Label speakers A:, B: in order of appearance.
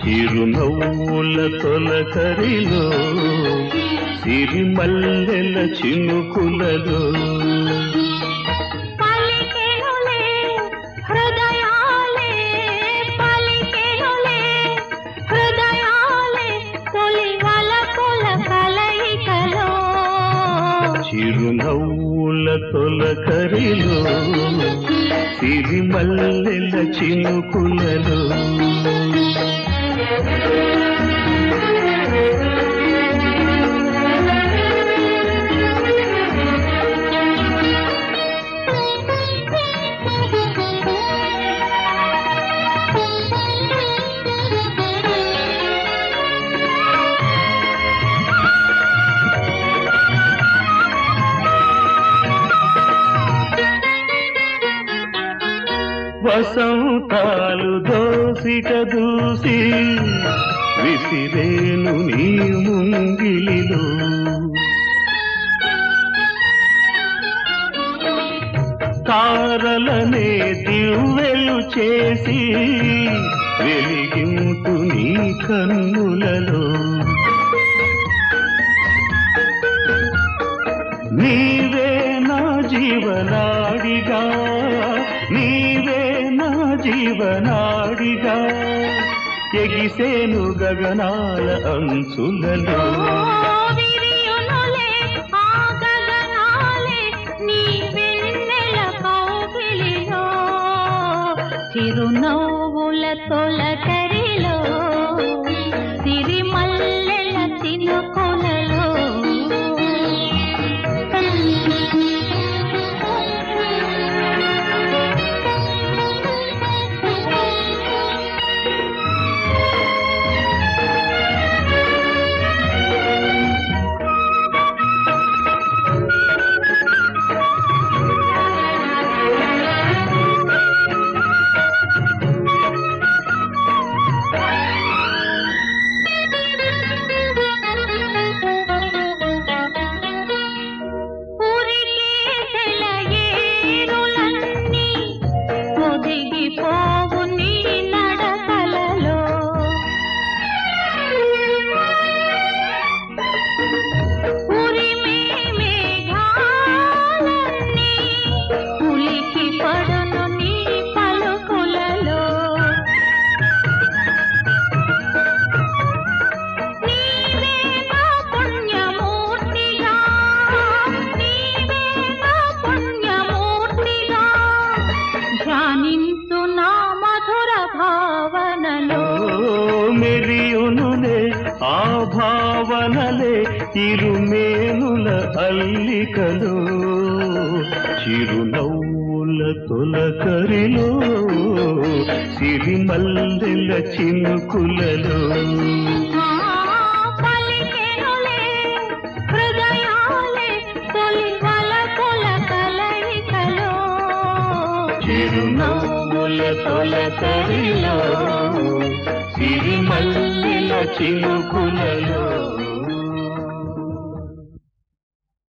A: చిరునవ్వుల తొలకరిలో సిరిమల్లెల చినుకులలో చిరునవ్వుల తొలకరిలో సిరిమల్లెల చినుకులలో వసంతాలు దోసిక దూసి విసిరేను నీ ముంగిలిలో తారలనే దివ్వెలు చేసి వెలిగింటు నీ కన్నులలో నీవే నా జీవనాడిగా నీవే నా జీవనాడిగా ఎగిసేను గగనాల అంచులలో
B: చిరునవ్వుల తొలకరిలో సిరిమల్లెల చినుకులలో
A: మెరియునులే ఆ భావనలే ఇరుమేనుల అల్లికలో చిరునవ్వుల తొలకరిలో సిరిమల్లెల చినుకులలో చిరునవ్వుల తొలకరిలో సిరిమల్లెల చినుకులలో